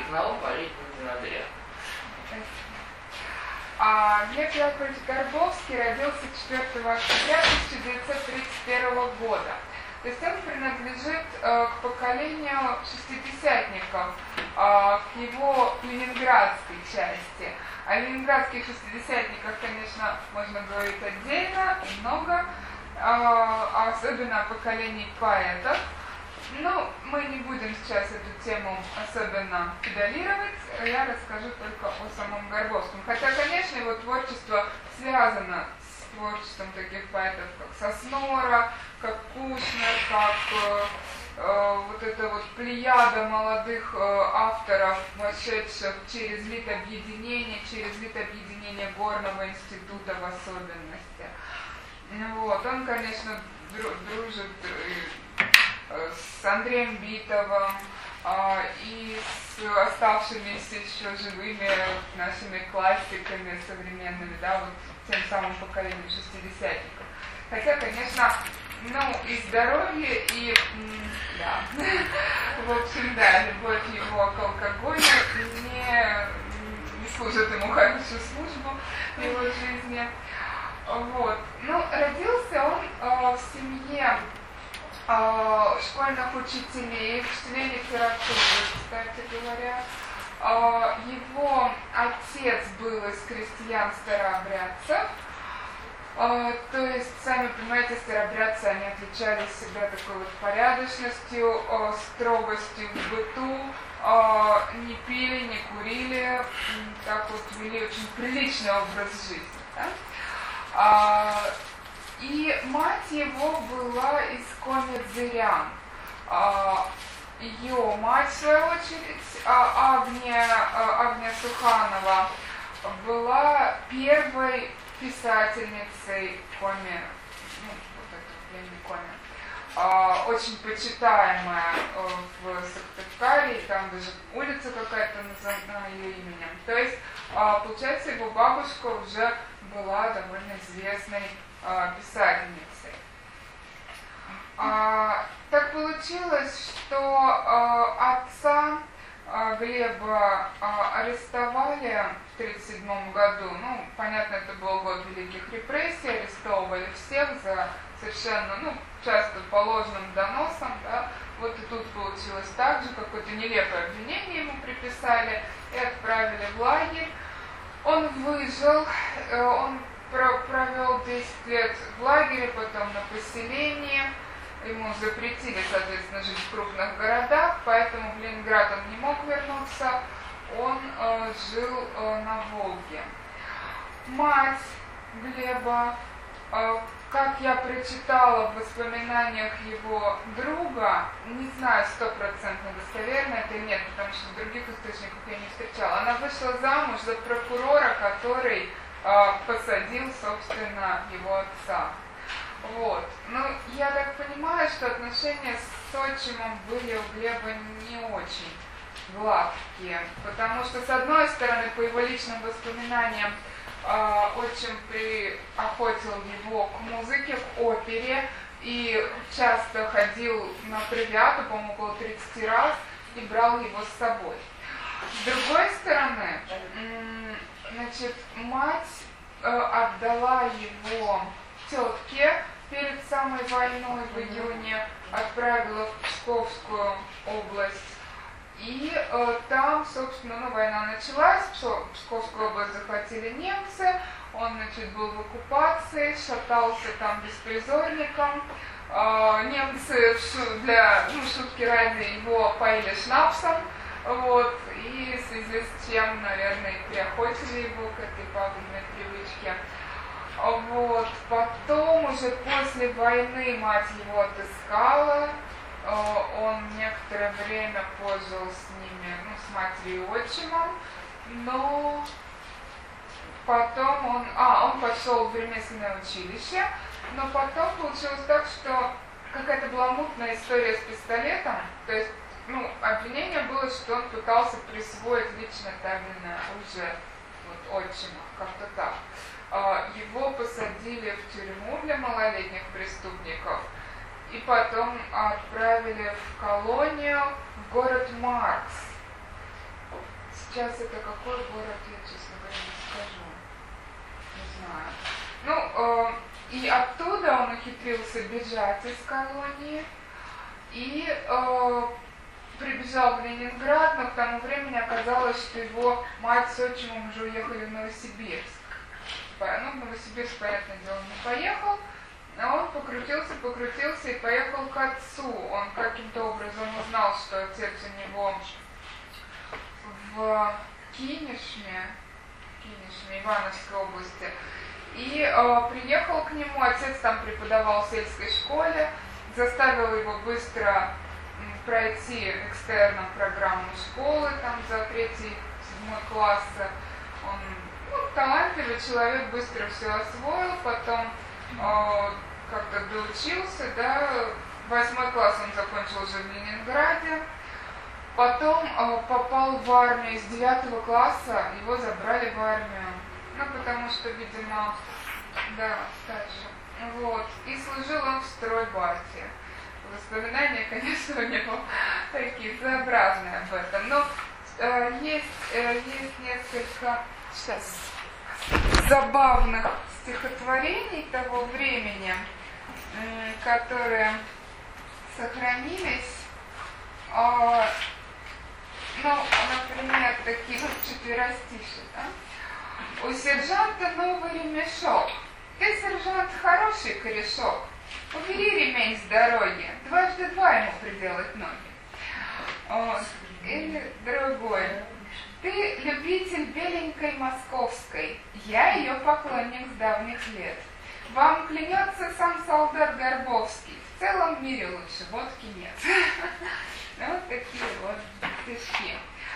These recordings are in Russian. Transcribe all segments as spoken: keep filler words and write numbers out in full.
знал палить не надо. А Глеб Яковлевич Горбовский родился четвёртого октября тысяча девятьсот тридцать первого года. То есть он принадлежит э, к поколению шестидесятников, э, к его ленинградской части. О ленинградских шестидесятниках, конечно, можно говорить отдельно и много, э, особенно о поколении поэтов. Ну, мы не будем сейчас эту тему особенно педалировать, я расскажу только о самом Горбовском. Хотя, конечно, его творчество связано с творчеством таких поэтов, как Соснора, как Кушнер, как э, э, вот эта вот плеяда молодых э, авторов, вошедших через Литобъединение, через Литобъединение Горного института в особенности. Вот, он, конечно, дру- дружит э, с Андреем Битовым э, и с оставшимися еще живыми нашими классиками современными, да, вот тем самым поколением шестидесятников. Хотя, конечно, ну, и здоровье, и, да, в общем, да, любовь его к алкоголю не, не служит ему хорошую службу в его жизни. Вот. Ну, родился он э, в семье э, школьных учителей, учителей литературы, кстати говоря. Э, его отец был из крестьян-старообрядцев. Uh, то есть, сами понимаете, старообрядцы, они отличались всегда такой вот порядочностью, uh, строгостью в быту, uh, не пили, не курили, так вот вели очень приличный образ жизни. Да? Uh, и мать его была из Комет-Зырян. Uh, ее мать, в свою очередь, uh, Агния, uh, Агния Суханова, была первой писательницей Коми, ну, вот это племя Коми, а, очень почитаемая а, в Сыктывкаре, там даже улица какая-то названа ее именем. То есть, а, получается, его бабушка уже была довольно известной а, писательницей. А, так получилось, что а, отца а, Глеба а, арестовали в тридцать седьмом году. Ну, понятно, это был год великих репрессий, арестовывали всех за совершенно, ну, часто по ложным доносам, да. Вот и тут получилось так же, какое-то нелепое обвинение ему приписали и отправили в лагерь. Он выжил, он провел десять лет в лагере, потом на поселении. Ему запретили, соответственно, жить в крупных городах, поэтому в Ленинград он не мог вернуться, он э, жил э, на Волге. Мать Глеба, э, как я прочитала в воспоминаниях его друга, не знаю стопроцентно достоверно это или нет, потому что в других источниках я не встречала, она вышла замуж за прокурора, который э, посадил, собственно, его отца. Вот. Ну, я так понимаю, что отношения с отчимом были у Глеба не очень гладкие, потому что, с одной стороны, по его личным воспоминаниям, э, отчим приохотил его к музыке, к опере, и часто ходил на травиату, по-моему, около тридцати раз, и брал его с собой. С другой стороны, значит, мать э, отдала его тетке перед самой войной в июне, отправила в Псковскую область. И э, там, собственно, ну, война началась, Псковскую область захватили немцы, он, значит, был в оккупации, шатался там беспризорником. Э, немцы для, ну, шутки ради его поили шнапсом, вот, и в связи с чем, наверное, приохотили его к этой пагубной привычке. Вот. Потом уже после войны мать его отыскала, он некоторое время пожил с ними, ну, с матерью и отчимом, но потом он, а, он пошел в ремесленное училище, но потом получилось так, что какая-то была мутная история с пистолетом, то есть, ну, обвинение было, что он пытался присвоить лично табельное оружие вот, отчима, как-то так. Его посадили в тюрьму для малолетних преступников и потом отправили в колонию в город Маркс. сейчас это какой город, я, честно говоря, не скажу. Не знаю. Ну, э, и оттуда он ухитрился бежать из колонии и э, прибежал в Ленинград, но к тому времени оказалось, что его мать с отчимом уже уехали в Новосибирск. Ну, в Новосибирск, понятное дело, не поехал, а он покрутился, покрутился и поехал к отцу. Он каким-то образом узнал, что отец у него в Кинешме, Кинешме, Ивановской области, и э, приехал к нему. Отец там преподавал в сельской школе, заставил его быстро м, пройти экстерном программу школы там за третий, седьмой классы. Он ну, талантливый человек, быстро все освоил, потом э, как-то доучился, да, восьмой класс он закончил уже в Ленинграде, потом э, попал в армию, с девятого класса его забрали в армию, ну, потому что, видимо, да, старше, вот, и служил он в стройбате. Воспоминания, конечно, у него такие своеобразные об этом, но э, есть, э, есть несколько сейчас забавных стихотворений того времени, э, которые сохранились. Э, ну, например, такие, ну, четверостишие, да? У сержанта новый ремешок. Ты, сержант, хороший корешок. Убери ремень с дороги. Дважды два ему приделать ноги. Вот. Или другой. Ты любитель беленькой московской. Я ее поклонник с давних лет. Вам клянется сам солдат Горбовский. В целом мире лучше водки нет. Вот такие вот стишки.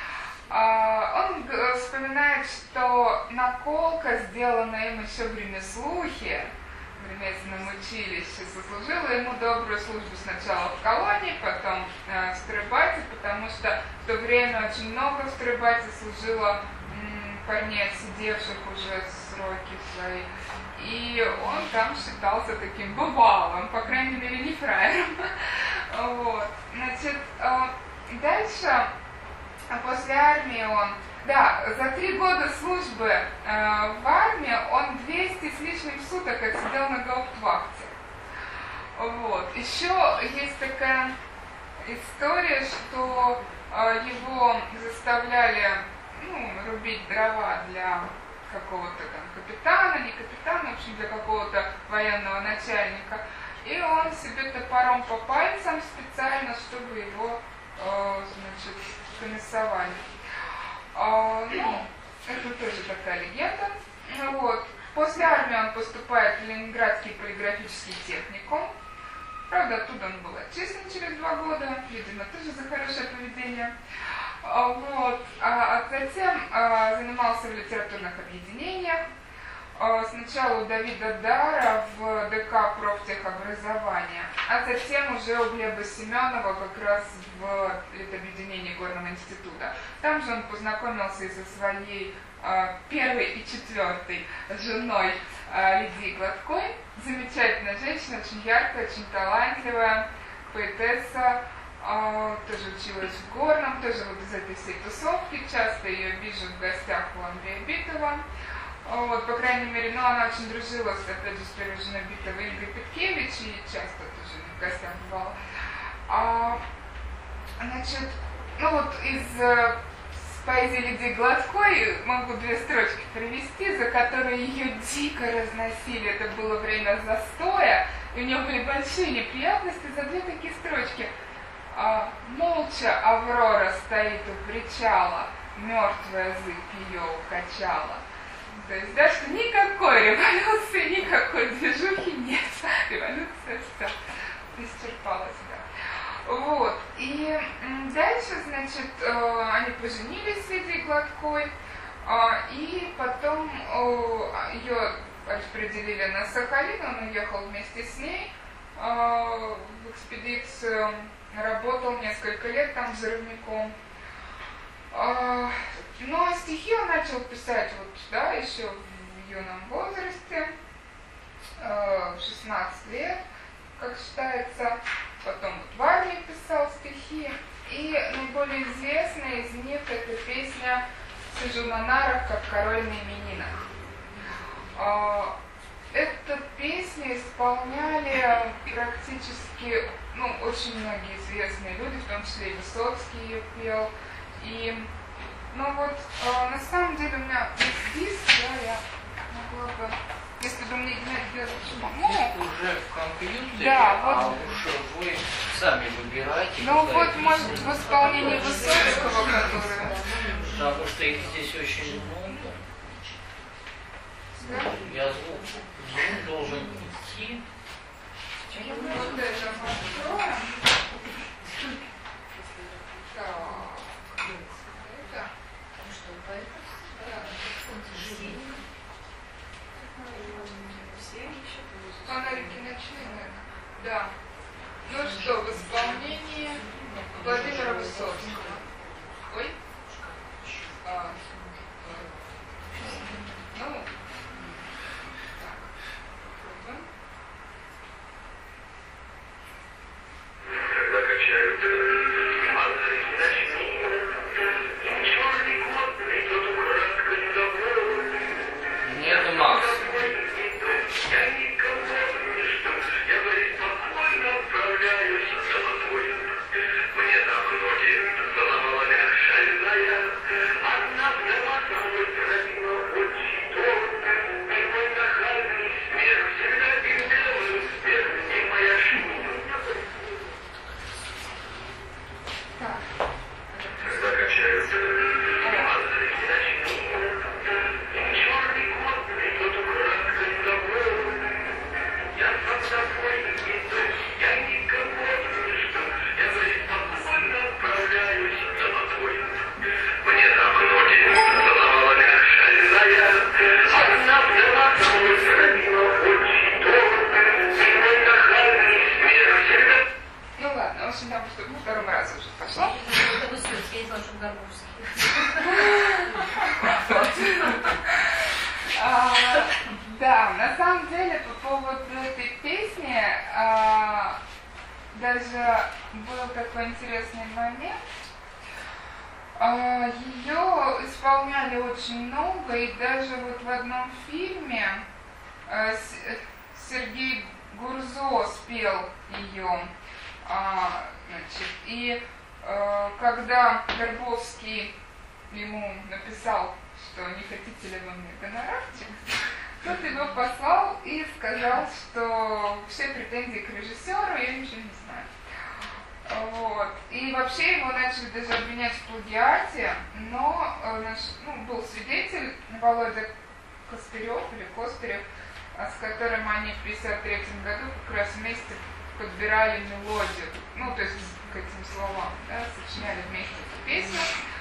Он вспоминает, что наколка, сделанная им еще в ремеслухе, в ремесленном училище, сослужила ему добрую службу сначала в колонии, потом в стройбате, потому что в то время очень много в стройбате служило м, парней, отсидевших уже сроки свои. И он там считался таким бывалым, по крайней мере, не фраером. Вот. Значит, дальше, после армии он, да, за три года службы э, в армии он двести с лишним суток отсидел на гауптвахте. Вот. Еще есть такая история, что э, его заставляли, ну, рубить дрова для какого-то там капитана, не капитана, в общем, для какого-то военного начальника. И он себе топором по пальцам специально, чтобы его, э, значит, комиссовали. А, ну, это тоже такая легенда. Вот. После армии он поступает в Ленинградский полиграфический техникум. Правда, оттуда он был отчислен через два года, видимо, тоже за хорошее поведение. А, вот. А, а затем а, занимался в литературных объединениях. А, сначала у Давида Дара в ДК профтехобразования, а затем уже у Глеба Семенова как раз в литобъединении Горного института. Там же он познакомился и со своей а, первой и четвертой женой а, Лидией Гладкой. Замечательная женщина, очень яркая, очень талантливая, поэтесса, а, тоже училась в Горном, тоже вот из этой всей тусовки, часто ее вижу в гостях у Андрея Битова. Вот, по крайней мере, ну, она очень дружила, с, опять же, с первой женой Битова Ингой Петкевич, и часто тоже в гостях бывала. А, значит, ну вот из э, поэзии Лидии Гладкой могу две строчки привести, за которые ее дико разносили. Это было время застоя, и у нее были большие неприятности за две такие строчки. А, молча Аврора стоит у причала, мертвая зыбь ее укачала. То есть, да, что никакой революции, никакой движухи нет. Революция все исчерпалась, да. Вот. И дальше, значит, они поженились с Лидией Гладкой, и потом ее распределили на Сахалин, он уехал вместе с ней в экспедицию, работал несколько лет там взрывником. Ну, а стихи он начал писать вот, да, еще в юном возрасте, в шестнадцать лет, как считается. Потом вот в армии писал стихи. И наиболее известная из них это песня сижу на нарах, как король на именинах. Эту песню исполняли практически, ну, очень многие известные люди, в том числе и Высоцкий ее пел. И, ну вот, э, на самом деле у меня есть диск, да, я могла бы, если бы мне делать ну, уже в компьютере, да, а вот, уж вы сами выбираете. ну вот, может, в исполнении Высоцкого, который... Потому что их здесь очень много. Да? Я звук, звук должен идти. Вот это мы откроем. Так. Это. Фонарики ночные, наверное. Да. Ну что, в исполнении Владимира Высоцкого. Ой. А. Ну. Так. Пробуем. Когда качаются ангелы ночные, черный кот идет украдкой домой. Нет, Макс. Я никого не жду, я спокойно отправляюсь домой. Мне давно заломала шальная, одна вдова собой травила очень долго. И мой нахальный смех всегда и делаю успех, и моя шутка. Так. Когда качаются ангелы ночные, черный кот идет украдкой домой. Я сам домой иду, я никого не жду, я спокойно отправляюсь домой. Мне давно заломала шальная, одна вдова собой травила очень долго. И мой нахальный смех всегда... Ну ладно, в общем, там что по второму разу уже пошло. Это Высоцкий, я слышу Гарбовский. А, да, на самом деле по поводу этой песни а, даже был такой интересный момент. А, ее исполняли очень много, и даже вот в одном фильме а, С, Сергей Гурзо спел ее. А, значит, и а, когда Гарбовский ему написал, что не хотите ли вы мне гонорарчик, тот его послал и сказал, что все претензии к режиссеру, я ничего не знаю. Вот. И вообще его начали даже обвинять в плагиате, но наш, ну, был свидетель Володя Костырев или Костырев, с которым они в пятьдесят третьем году как раз вместе подбирали мелодию, ну, то есть к этим словам, да, сочиняли вместе эту песню.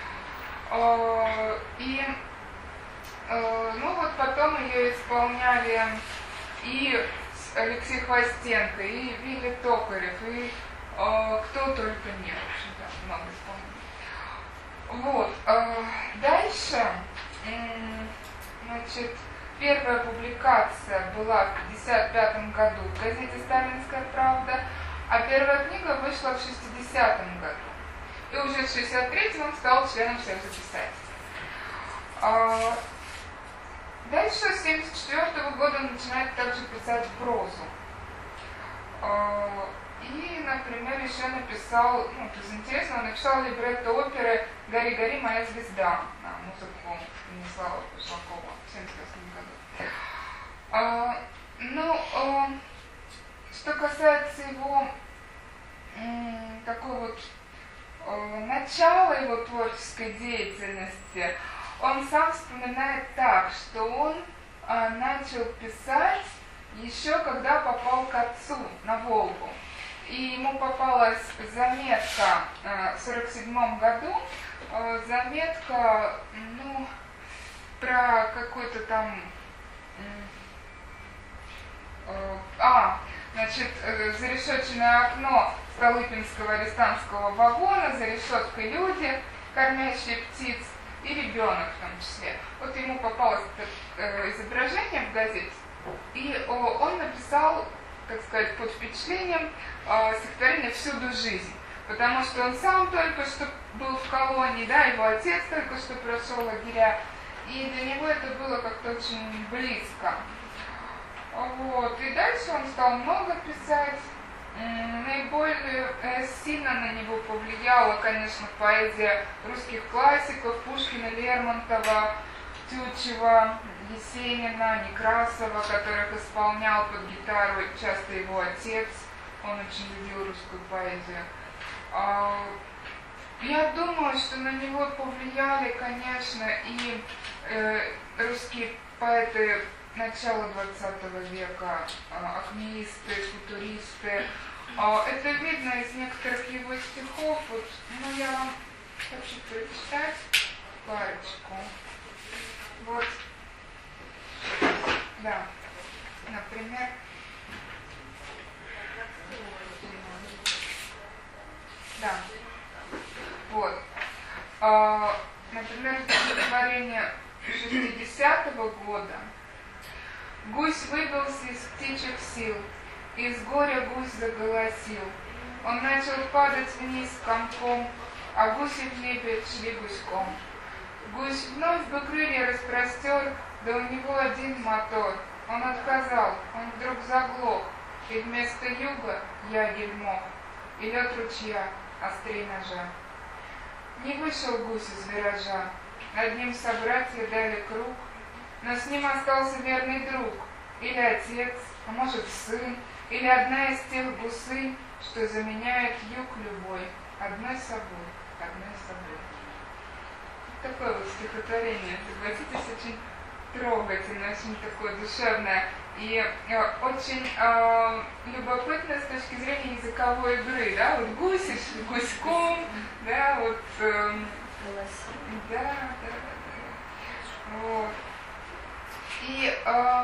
И ну вот потом ее исполняли и Алексей Хвостенко, и Вилли Токарев, и э, кто только не, в общем-то, много исполнили. Вот. Э, дальше, э, значит, первая публикация была в пятьдесят пятом году в газете «Сталинская правда», а первая книга вышла в шестидесятом году. И уже в шестьдесят третьем он стал членом Союза писателей. Э, Дальше с семьдесят четвёртого года он начинает также писать прозу. И, например, еще написал, ну, это интересно, он написал либретто оперы «Гори, гори, моя звезда» на музыку Станислава Пошлакова в семьдесят восьмом году. Ну, что касается его такой вот начала его творческой деятельности, он сам вспоминает так, что он а, начал писать еще когда попал к отцу на Волгу. И ему попалась заметка а, в сорок седьмом году, а, заметка, ну, про какой-то там... А, значит, зарешетченное окно Столыпинского арестантского вагона, за решеткой люди, кормящие птиц, и ребенок в том числе. Вот ему попалось это э, изображение в газете, и о, он написал, так сказать, под впечатлением э, стихотворение «Всюду жизнь». потому что он сам только что был в колонии, да, его отец только что прошел лагеря, и для него это было как-то очень близко. Вот. И дальше он стал много писать. Наиболее сильно на него повлияла, конечно, поэзия русских классиков: Пушкина, Лермонтова, Тютчева, Есенина, Некрасова, которых исполнял под гитару часто его отец. Он очень любил русскую поэзию. Я думаю, что на него повлияли, конечно, и э, русские поэты начала двадцатого века, акмеисты, футуристы. Это видно из некоторых его стихов. Вот, ну, я вам хочу прочитать парочку. Вот, да, например, да, вот, а, например, стихотворение шестидесятого года. Гусь выбился из птичьих сил, из горя гусь заголосил. Он начал падать вниз комком, а гуси в небе шли гуськом. Гусь вновь бы крылья распростер, да у него один мотор. Он отказал, он вдруг заглох, и вместо юга ягель мох, и лед ручья острей ножа. Не вышел гусь из виража, над ним собратья дали круг, но с ним остался верный друг, или отец, а может сын, или одна из тех гусынь, что заменяет юг любой, одной собой, одной собой. Такое вот стихотворение, согласитесь, очень трогательное, очень такое душевное и э, очень э, любопытное с точки зрения языковой игры, да, вот гуси шли гуськом, да, вот, э, да, да, да, да, вот. И э,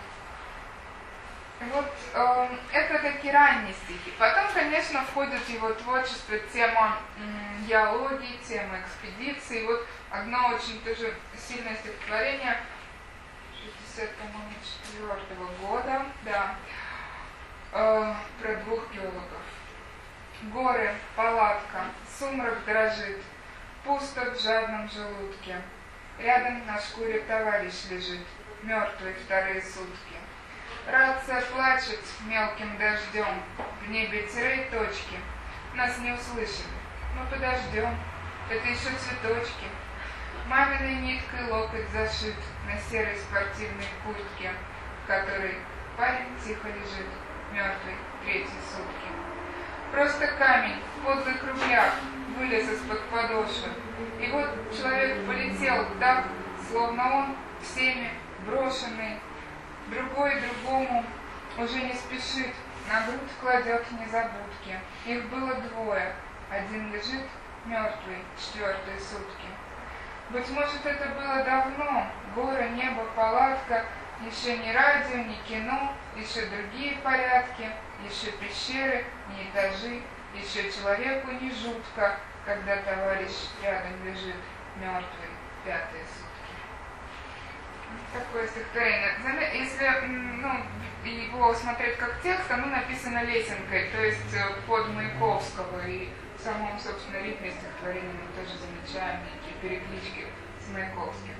вот э, это такие ранние стихи. Потом, конечно, входит в его творчество тема м, геологии, тема экспедиции. Вот одно очень тоже сильное стихотворение шестьдесят четвёртого года, да, э, про двух геологов. Горы, палатка, сумрак дрожит, пусто в жадном желудке. Рядом на шкуре товарищ лежит, мертвый вторые сутки. Рация плачет мелким дождем, в небе тире и точки. Нас не услышали, мы подождем, это еще цветочки. Маминой ниткой локоть зашит на серой спортивной куртке, в которой парень тихо лежит, мертвый третьи сутки. Просто камень в подлых рублях вылез из-под подошвы, и вот человек полетел так, словно он всеми брошенный. Другой другому уже не спешит, на грудь кладет незабудки. Их было двое, один лежит мертвый четвертые сутки. Быть может, это было давно, горы, небо, палатка, еще не радио, не кино, еще другие порядки, еще пещеры, не этажи, еще человеку не жутко, когда товарищ рядом лежит мертвый пятые сутки. Такое стихотворение. Если ну, его смотреть как текст, оно написано лесенкой, то есть под Маяковского, и в самом, собственно, ритме стихотворения мы тоже замечаем некие переклички с Маяковским.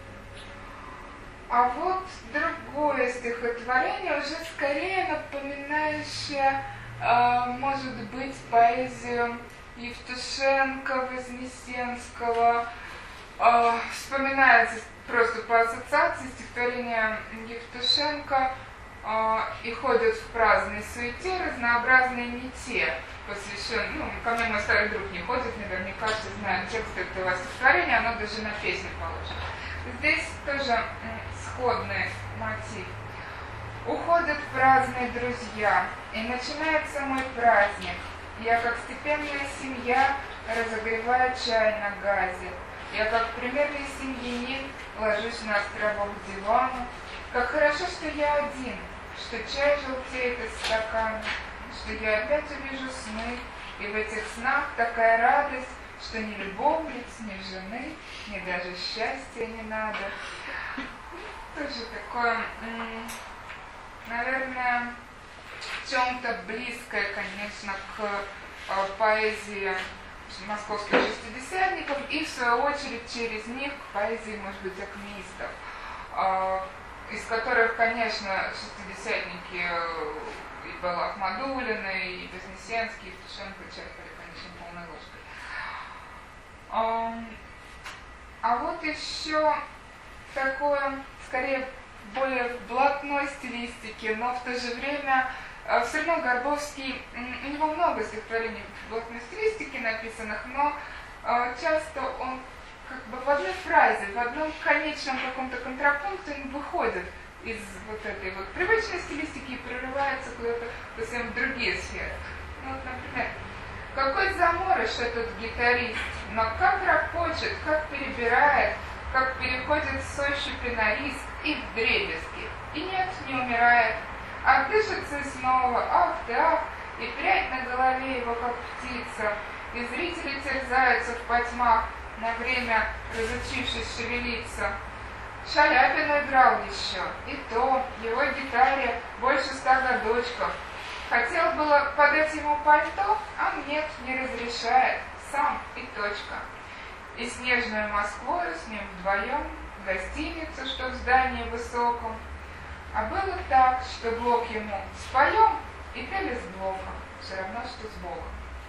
А вот другое стихотворение, уже скорее напоминающее, э, может быть, поэзию Евтушенко, Вознесенского. Э, вспоминается просто по ассоциации стихотворения Евтушенко э, и ходят в праздной суете разнообразные не те, посвящен, ну, ко мне мой старый друг не ходит, наверняка все знают текст этого стихотворения, оно даже на песню положено. Здесь тоже м, сходный мотив. Уходят праздные друзья, и начинается мой праздник. Я, как степенная семья, разогреваю чай на газе. Я, как примерный семьянин, ложусь на островок дивана. Как хорошо, что я один, что чай желтеет из стакана, что я опять увижу сны, и в этих снах такая радость, что ни любовниц, ни жены, ни даже счастья не надо. Тоже такое, наверное, в чем-то близкое, конечно, к поэзии московских шестидесятников и, в свою очередь, через них к поэзии, может быть, акмеистов, из которых, конечно, шестидесятники и Белла Ахмадуллина, и Вознесенский, и Евтушенко черпали, конечно, полной ложкой. А вот еще такое, скорее, более блатной стилистики, но в то же время все равно Горбовский, у него много стихотворений в блатной стилистике написанных, но часто он как бы в одной фразе, в одном конечном каком-то контрапункте он выходит из вот этой вот привычной стилистики и прорывается куда-то совсем в другие сферы. Ну, вот, например, какой заморыш этот гитарист, но как рапочет, как перебирает, как переходит с ощупи на риск и вдребезги, и нет, не умирает, а дышится снова, ах ты, ах, и прядь на голове его, как птица, и зрители терзаются в потьмах, на время разучившись шевелиться. Шаляпину играл еще, и то, его гитаре больше ста годочков. Хотел было подать ему пальто, а нет, не разрешает, сам и точка. И снежную Москвою с ним вдвоем в гостиницу, что в здании высоком. А было так, что Бог ему споем и пели с Богом, все равно, что с Богом.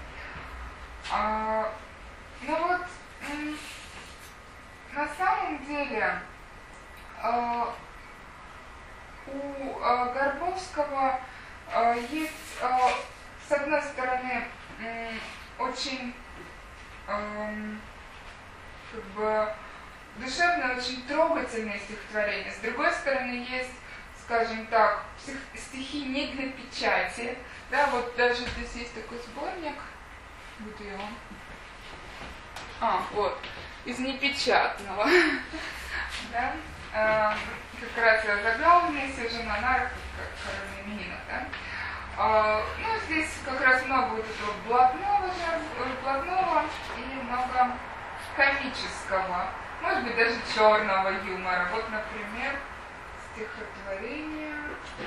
А, ну вот, м- на самом деле, а, у а, Горбовского а, есть, а, с одной стороны, м- очень м- как бы душевные, очень трогательные стихотворения. С другой стороны, есть, скажем так, стихи не для печати. Да, вот даже здесь есть такой сборник. Где он? А, вот, из непечатного. Да? А, как раз я заглавная, сижу на нарах, как Караминина, да? А, ну, здесь как раз много вот этого блатного, блатного и много комического, может быть, даже черного юмора. Вот, например, стихотворение,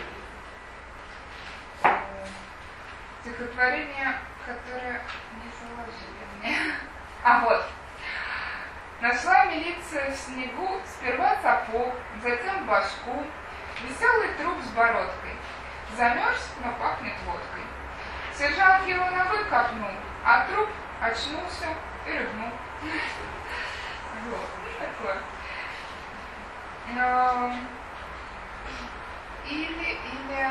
стихотворение, которое не заложили мне. А вот. Нашла милиция в снегу сперва сапог, затем башку, веселый труп с бородкой. Замерз, но пахнет водкой. Сержант его на выкопнул, а труп очнулся и рыгнул. Вот, такое. Или, или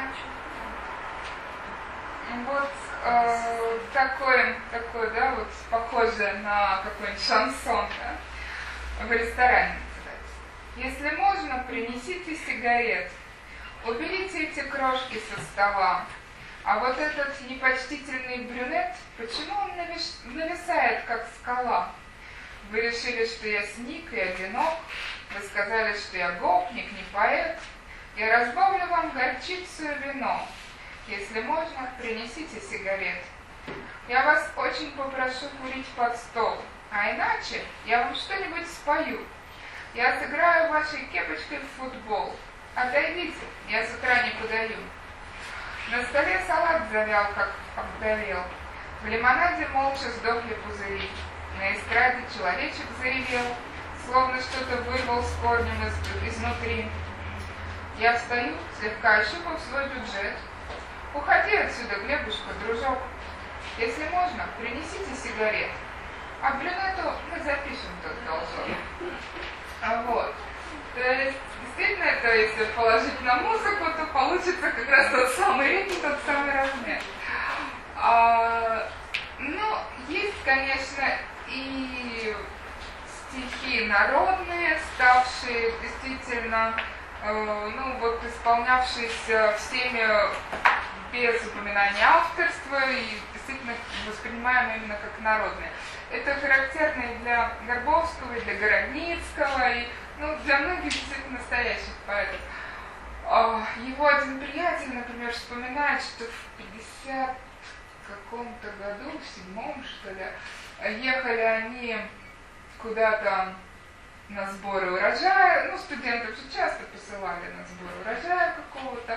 вот э, такой, такой, да, вот похожее на какой-нибудь шансон, да, в ресторане. Если можно, принесите сигарет, уберите эти крошки со стола. А вот этот непочтительный брюнет, почему он навис, нависает, как скала? Вы решили, что я сник и одинок, вы сказали, что я гопник, не поэт. Я разбавлю вам горчицу и вино. Если можно, принесите сигарет. Я вас очень попрошу курить под стол, а иначе я вам что-нибудь спою. Я сыграю вашей кепочкой в футбол. Отойдите, я с утра не подаю. На столе салат завял, как обгорел. В лимонаде молча сдохли пузыри. На эстраде человечек заревел, словно что-то вырвал с корнем из, изнутри. Я встаю, слегка ощупав свой бюджет. Уходи отсюда, Глебушка, дружок. Если можно, принесите сигарет. А брюнету мы запишем тот должок. А вот. То есть, действительно, то если положить на музыку, то получится как раз тот самый ритм, тот самый размер. А, ну, есть, конечно, и стихи народные, ставшие действительно, э, ну, вот, исполнявшиеся всеми без упоминания авторства и действительно воспринимаемые именно как народные. Это характерно и для Горбовского, и для Городницкого, и ну, для многих действительно настоящих поэтов. Его один приятель, например, вспоминает, что в пятьдесят каком-то году, в седьмом, что ли, ехали они куда-то на сборы урожая, ну, студентов же часто посылали на сборы урожая какого-то,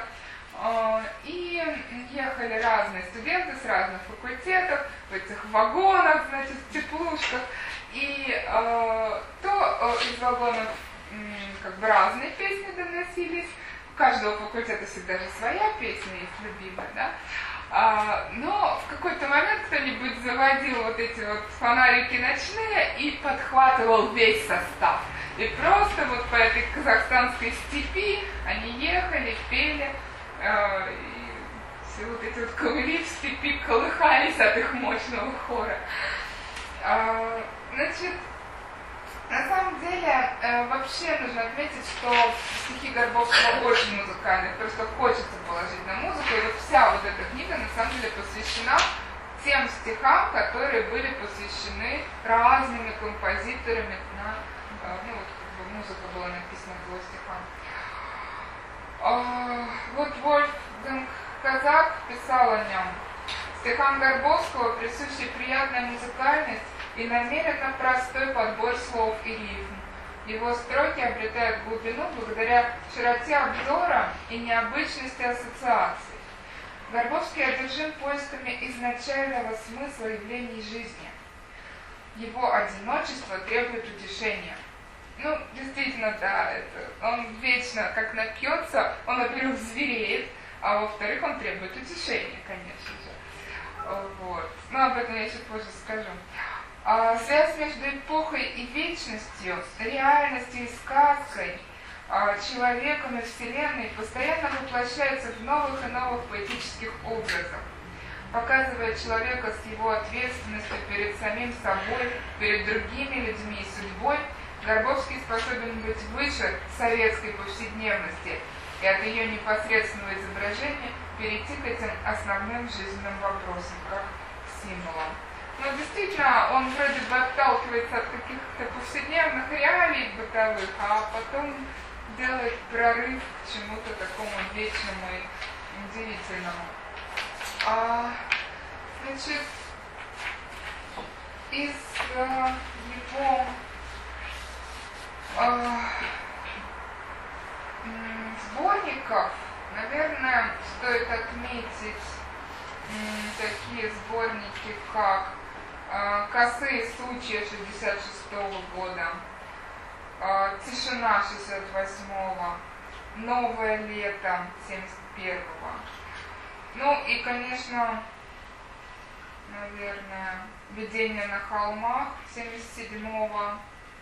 И ехали разные студенты с разных факультетов в этих вагонах, значит, в теплушках. И э, то э, из вагонов э, как бы разные песни доносились. У каждого факультета всегда же своя песня есть любимая, да? А, но в какой-то момент кто-нибудь заводил вот эти вот фонарики ночные и подхватывал весь состав. И просто вот по этой казахстанской степи они ехали, пели, э, и все вот эти вот ковыли в степи колыхались от их мощного хора. А, значит, на самом деле, э, вообще нужно отметить, что стихи Горбовского очень музыкальные, просто хочется положить на музыку, и вот вся вот эта книга на самом деле посвящена тем стихам, которые были посвящены разными композиторами на, э, ну вот как бы музыка была написана к его стихам. Э, вот Вольфганг Казак писал о нем. Стихам Горбовского присуща приятная музыкальность и намеренно простой подбор слов и рифм. Его строки обретают глубину благодаря широте обзора и необычности ассоциаций. Горбовский одержим поисками изначального смысла явлений жизни. Его одиночество требует утешения. Ну, действительно, да, это, он вечно, как напьется, он, во-первых, звереет, а во-вторых, он требует утешения, конечно же. Вот. Но об этом я еще позже скажу. А, связь между эпохой и вечностью, реальностью и сказкой, а, человеком и вселенной постоянно воплощается в новых и новых поэтических образах, показывая человека с его ответственностью перед самим собой, перед другими людьми и судьбой. Горбовский способен быть выше советской повседневности и от ее непосредственного изображения перейти к этим основным жизненным вопросам, как к символам. Но действительно, он вроде бы отталкивается от каких-то повседневных реалий бытовых, а потом делает прорыв к чему-то такому вечному и удивительному. А, значит, из а, его а, сборников, наверное, стоит отметить м, такие сборники, как а, «Косые сучья» шестьдесят шестого года, а, «Тишина» шестьдесят восьмого, «Новое лето» семьдесят первого. Ну и, конечно, наверное, «Видение на холмах» семьдесят седьмого,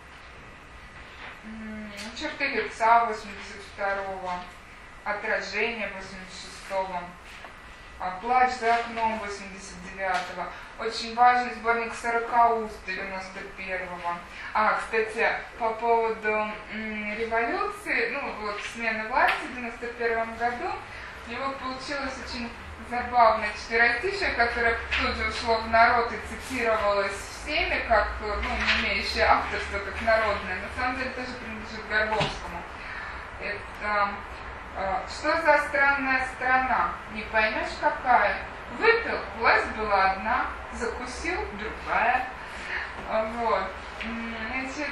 «Черты лица» восемьдесят второго, «Отражение» восемьдесят шестого, «Плач за окном» восемьдесят девятого. Очень важный сборник «Сорокауст» девяносто первого. А, кстати, по поводу м, революции, ну вот смены власти в девяносто первом году, у него получилось очень забавное четверостишее, которое тут же ушло в народ и цитировалось всеми, как, ну, не имеющее авторства, как народное. На самом деле тоже принадлежит Горбовскому. Это э, «Что за странная страна? Не поймешь, какая. Выпил, власть была одна, закусил другая». Вот. Значит,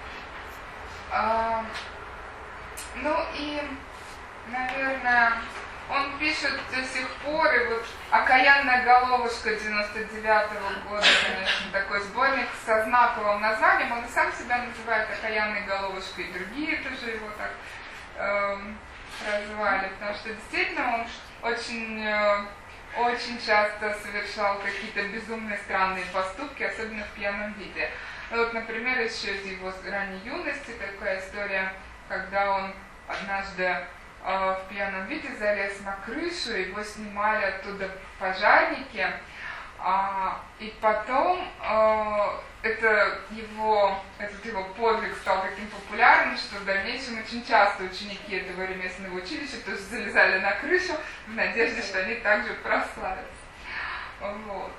э, ну и, наверное, он пишет до сих пор, и вот «Окаянная головушка» девяносто девятого года, конечно, такой сборник со знаковым названием. Он и сам себя называет «Окаянной головушкой», и другие тоже его так э, прозвали, потому что действительно он очень, э, очень часто совершал какие-то безумные, странные поступки, особенно в пьяном виде. Ну, вот, например, еще из его ранней юности такая история, когда он однажды в пьяном виде залез на крышу, его снимали оттуда пожарники, а, и потом а, это его, этот его подвиг стал таким популярным, что в дальнейшем очень часто ученики этого ремесленного училища тоже залезали на крышу в надежде, что они также прославятся. Вот.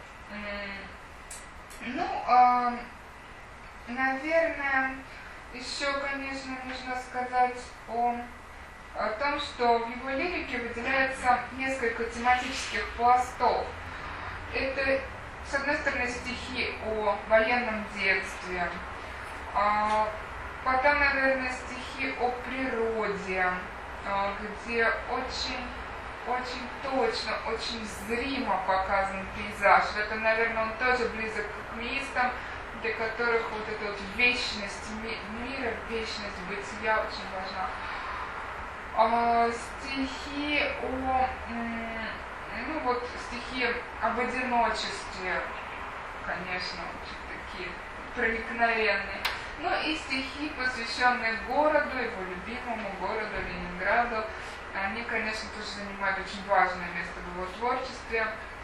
Ну, а, наверное, еще, конечно, нужно сказать о о том, что в его лирике выделяется несколько тематических пластов. Это, с одной стороны, стихи о военном детстве, а потом, наверное, стихи о природе, где очень, очень точно, очень зримо показан пейзаж. В этом, наверное, он тоже близок к мистам, для которых вот эта вот вечность ми- мира, вечность бытия очень важна. А, стихи о, ну вот, стихи об одиночестве, конечно, очень такие проникновенные. Ну и стихи, посвященные городу, его любимому городу Ленинграду, они, конечно, тоже занимают очень важное место в его творчестве.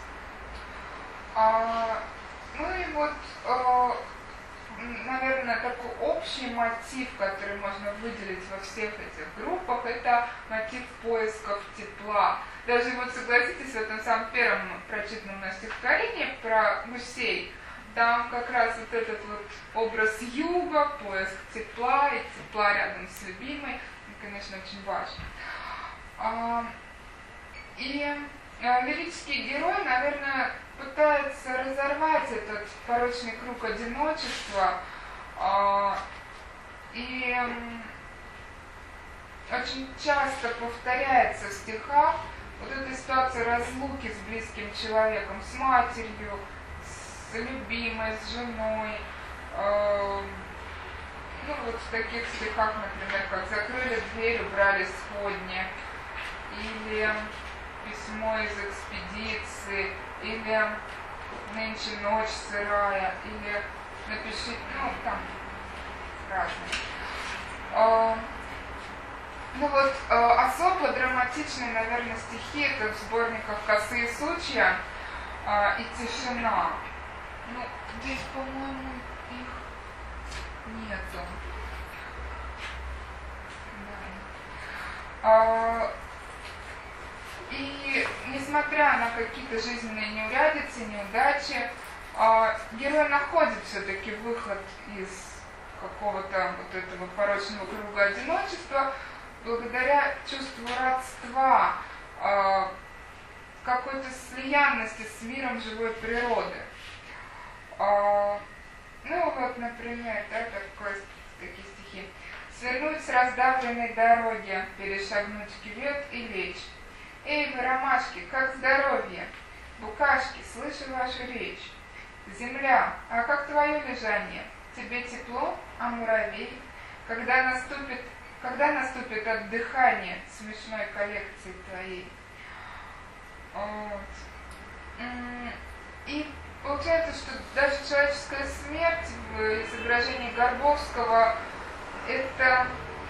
А, ну и вот, а, наверное, такой общий мотив, который можно выделить во всех этих группах, это мотив поисков тепла. Даже вот согласитесь, в этом самом первом прочитанном на стихотворении про гусей, там как раз вот этот вот образ юга, поиск тепла и тепла рядом с любимой, конечно, очень важно. А, и а, лирический герой, наверное, пытается разорвать этот порочный круг одиночества, а, и м, очень часто повторяется в стихах вот эта ситуация разлуки с близким человеком, с матерью, с любимой, с женой. Э, ну вот в таких стихах, например, как «Закрыли дверь, убрали сходни», или «Письмо из экспедиции», или «Нынче ночь сырая», или «Напиши», ну там разные. Э, ну вот э, особо драматичные, наверное, стихи это в сборниках «Косые сучья» э, и «Тишина». Ну, здесь, по-моему, их нету. Да. А, и несмотря на какие-то жизненные неурядицы, неудачи, а, герой находит все-таки выход из какого-то вот этого порочного круга одиночества благодаря чувству родства, а, какой-то слиянности с миром живой природы. А, ну вот, например, да, такой, такие стихи. «Свернуть с раздавленной дороги, перешагнуть кювет и лечь. Эй, вы, ромашки, как здоровье? Букашки, слышу вашу речь. Земля, а как твое лежание? Тебе тепло, а муравей? Когда наступит, когда наступит отдыхание смешной коллекции твоей?» Вот. И получается, что даже человеческая смерть в изображении Горбовского это,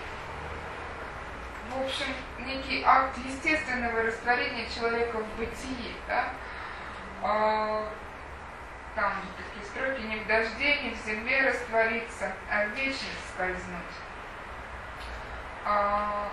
в общем, некий акт естественного растворения человека в бытии, да? А, там такие строки: не в дожде, не в земле раствориться, а в вечность скользнуть. А,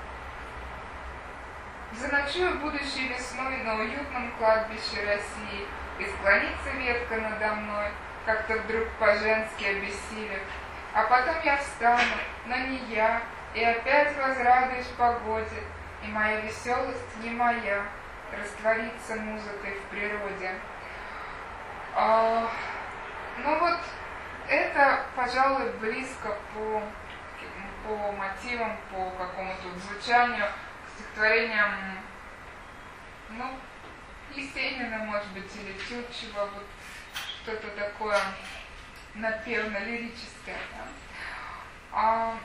заночую будущей весной на уютном кладбище России, и склонится ветка надо мной, как-то вдруг по-женски обессилев. А потом я встану, но не я, и опять возрадуюсь погоде, и моя веселость не моя, растворится музыкой в природе. А, ну вот, это, пожалуй, близко по, по мотивам, по какому-то звучанию, стихотворениям, ну, Есенина, может быть, или Тютчева, вот что-то такое напевно-лирическое. Да? А,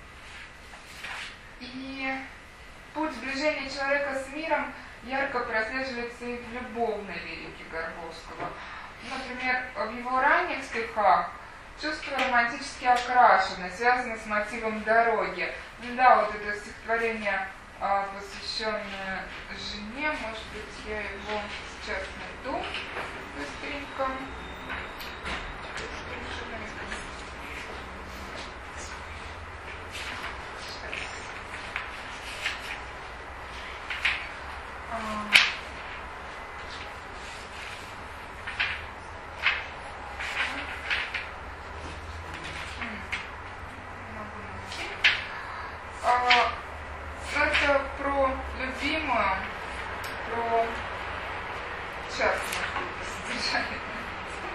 и путь сближения человека с миром ярко прослеживается и в любовной лирике Горбовского. Например, в его ранних стихах чувства романтически окрашены, связаны с мотивом дороги. Да, вот это стихотворение, посвященное жене, может быть, я его сейчас найду быстренько. Это про любимую, про... Сейчас, может быть, содержание.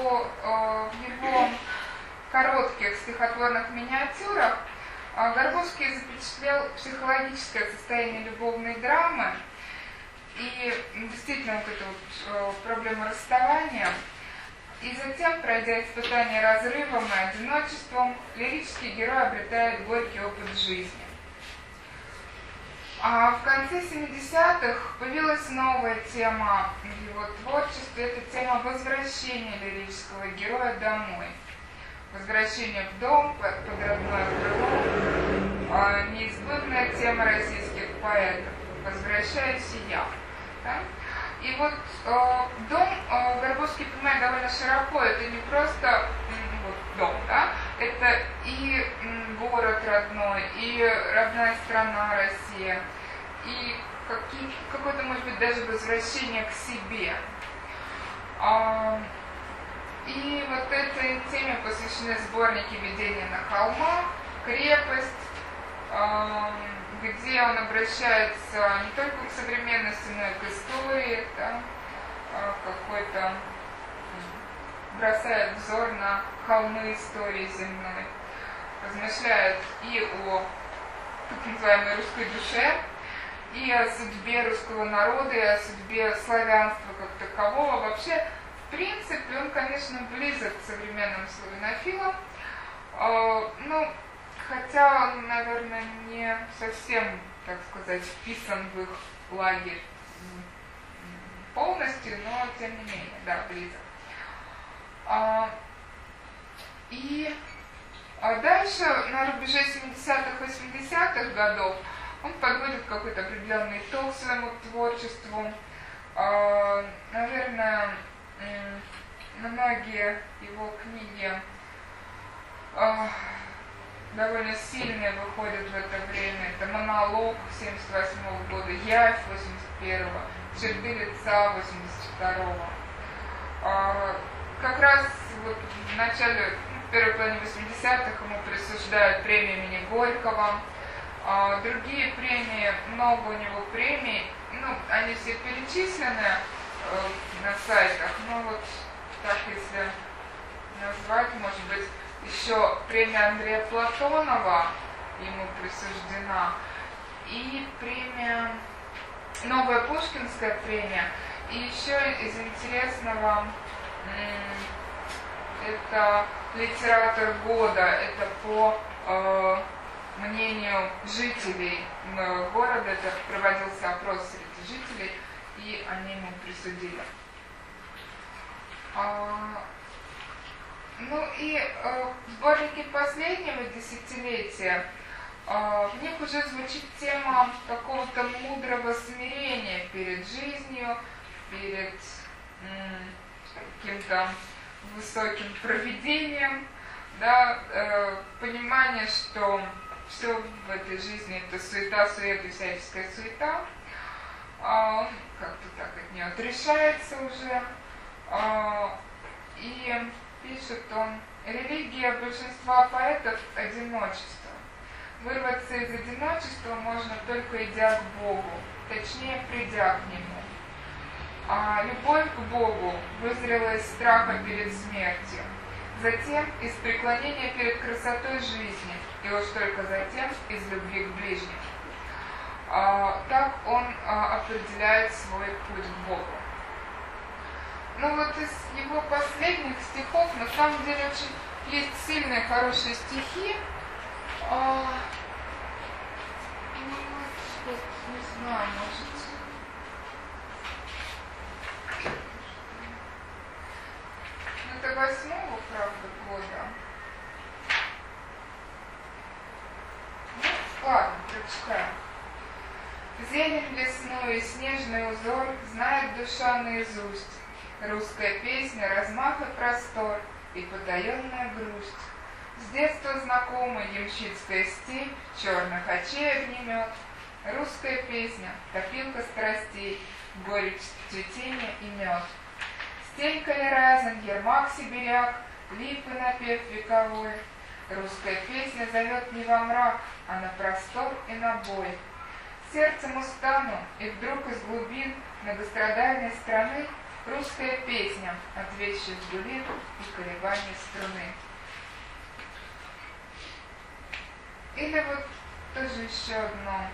что э, в его коротких стихотворных миниатюрах э, Горбовский запечатлел психологическое состояние любовной драмы и действительно вот эту вот, э, проблему расставания. И затем, пройдя испытание разрывом и одиночеством, лирический герой обретает горький опыт жизни. А в конце семидесятых появилась новая тема в его творчестве. Это тема возвращения лирического героя домой. Возвращение в дом, под родное крыло. Неизбывная тема российских поэтов. Возвращаюсь и я. Да? И вот э, дом э, Горбовский понимает довольно широко. Это не просто э, вот, дом, да? Это и э, город родной, и родная страна Россия, и какие, какое-то, может быть, даже возвращение к себе. А, и вот этой теме посвящены сборники «Видения на холмах», «Крепость», а, где он обращается не только к современности, но и к истории, да, какой-то бросает взор на холмы истории земной, размышляет и о так называемой русской душе, и о судьбе русского народа, и о судьбе славянства как такового. Вообще, в принципе, он, конечно, близок к современным славянофилам, ну, хотя он, наверное, не совсем, так сказать, вписан в их лагерь полностью, но тем не менее, да, близок. А, и а дальше, на рубеже семидесятых-восьмидесятых годов, он подводит какой-то определенный итог своему творчеству. А, наверное, многие его книги а, довольно сильные выходят в это время. Это «Монолог» семьдесят восьмого года, «Явь» восемьдесят первого, «Черты лица» восемьдесят второго. А, как раз вот в начале, в первой половине восьмидесятых ему присуждают премию имени Горького. А, другие премии, много у него премий, ну, они все перечислены э, на сайтах, но вот так, если назвать, может быть, еще премия Андрея Платонова ему присуждена, и премия, новая Пушкинская премия, и еще из интересного, это литератор года, это по э, мнению жителей города, это проводился опрос среди жителей, и они ему присудили. А, ну и э, в сборнике последнего десятилетия э, в них уже звучит тема какого-то мудрого смирения перед жизнью, перед м, каким-то высоким провидением, да, э, понимание, что все в этой жизни это суета, суета, всяческая суета. А он как-то так от нее отрешается уже. А, и пишет он: религия большинства поэтов – одиночество. Вырваться из одиночества можно только идя к Богу, точнее придя к Нему. А любовь к Богу вызрела из страха перед смертью, затем из преклонения перед красотой жизни, и уж только затем из любви к ближнему. А, так он а, определяет свой путь к Богу. Ну вот из его последних стихов на самом деле очень есть сильные, хорошие стихи. А, ну, вот, не знаю, может... Это восьмого, правда, года. Ну, ладно, прочитаем. Зелень лесную и снежный узор знает душа наизусть. Русская песня, размах и простор и потаенная грусть. С детства знакомый ямщицкая степь, черных очей огнемет. Русская песня, топилка страстей, горечь цветения и мед. Стенька ли разин, ермак сибиряк, липы напев вековой. Русская песня зовет не во мрак, а на простор и на бой. Сердцем устану, и вдруг из глубин многострадальной страны Русская песня от вещих гулин и колебаний струны. Или вот тоже еще одно.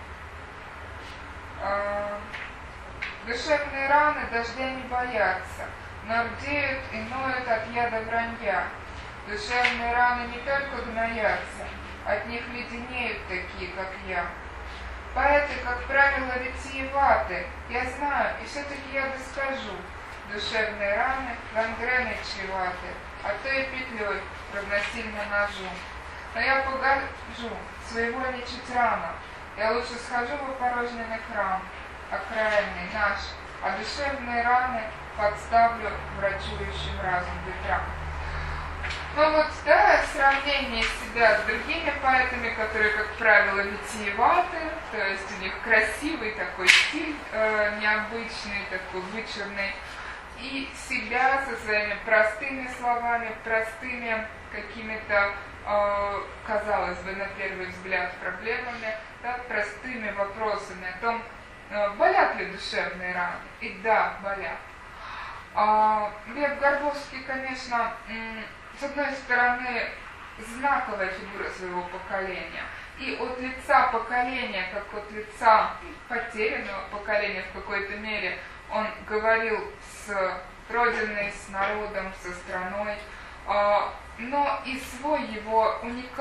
А, душевные раны дождя не боятся, но рдеют и ноют от яда вранья. Душевные раны не только гноятся, от них леденеют такие, как я. Поэты, как правило, витиеваты, я знаю, и все-таки я доскажу. Душевные раны гангреной чреваты, а то и петлей равносильно ножу. Но я погожу, своего не чуть рано, я лучше схожу в опорожненный храм, окраинный наш, а душевные раны подставлю врачующим разум ветрам. Ну вот, да, сравнение себя с другими поэтами, которые, как правило, витиеваты, то есть у них красивый такой стиль, э, необычный, такой вычурный, и себя со своими простыми словами, простыми какими-то, э, казалось бы, на первый взгляд, проблемами, да, простыми вопросами о том, э, болят ли душевные раны. И да, болят. А, Лев Горбовский, конечно, с одной стороны, знаковая фигура своего поколения. И от лица поколения, как от лица потерянного поколения в какой-то мере, он говорил с родиной, с народом, со страной. Но и свой его уникальный